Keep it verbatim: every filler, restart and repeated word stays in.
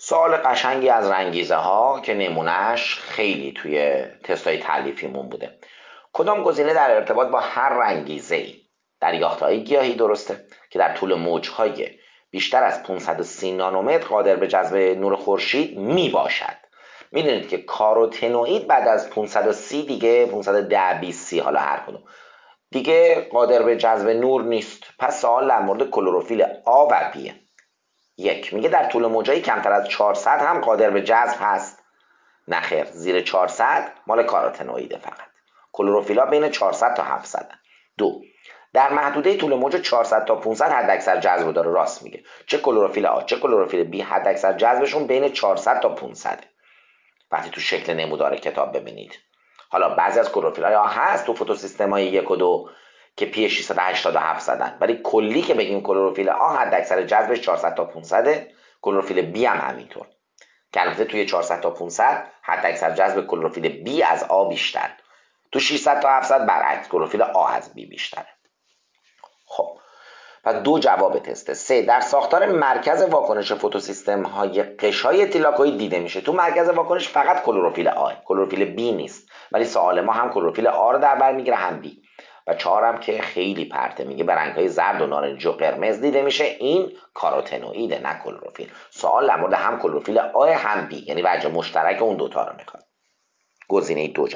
سوال قشنگی از رنگیزه ها که نمونهش خیلی توی تستای تعلیفیمون بوده. کدام گزینه در ارتباط با هر رنگیزه‌ای دریافت‌های گیاهی درسته که در طول موج‌های بیشتر از پانصد و سی نانومتر قادر به جذب نور خورشید می باشد؟ میدونید که کاروتنوئید بعد از پانصد و سی دیگه پانصد و ده بیست سی حالا هر کدوم دیگه قادر به جذب نور نیست. پس سوال در مورد کلروفیل آ و بیه. یک میگه در طول موجهای کمتر از چهارصد هم قادر به جذب هست؟ نخیر، زیر چهارصد مال کاروتنوئیده فقط. کلروفیلا بین چهارصد تا هفتصد. دو در محدوده طول موج چهارصد تا پانصد حداکثر جذب داره. راست میگه. چه کلروفیل آ چه کلروفیل بی حداکثر جذبشون بین چهارصد تا پانصد. وقتی تو شکل نمودار کتاب ببینید. حالا بعضی از کلروفیل آ هست تو فتوسیستم های یک و دو که پی ششصد و هشتاد و هفت زدن، ولی کلی که بگیم کلروفیل آ حداکثر جذبش چهارصد تا پانصد. کلروفیل بی هم همینطور که البته توی چهارصد تا پانصد حداکثر جذب کلروفیل بی از آ بیشتر، تو ششصد تا هفتصد برعکس کلروفیل آ از بی بیشتره. خب پس دو جواب تسته. سه در ساختار مرکز واکنش فتوسیستم های قشای تیلاکوئید دیده میشه. تو مرکز واکنش فقط کلروفیل آ، کلروفیل بی نیست، ولی سوال ما هم کلروفیل آ رو در بر میگیره هم بی. و چهارم که خیلی پرته، میگه به رنگ‌های زرد و نارنجی و قرمز دیده میشه. این کاروتنوئیده نه کلروفیل. سوال در مورد هم کلروفیل آ هم بی، یعنی وجه مشترک اون دوتا رو میخواد. گزینه دو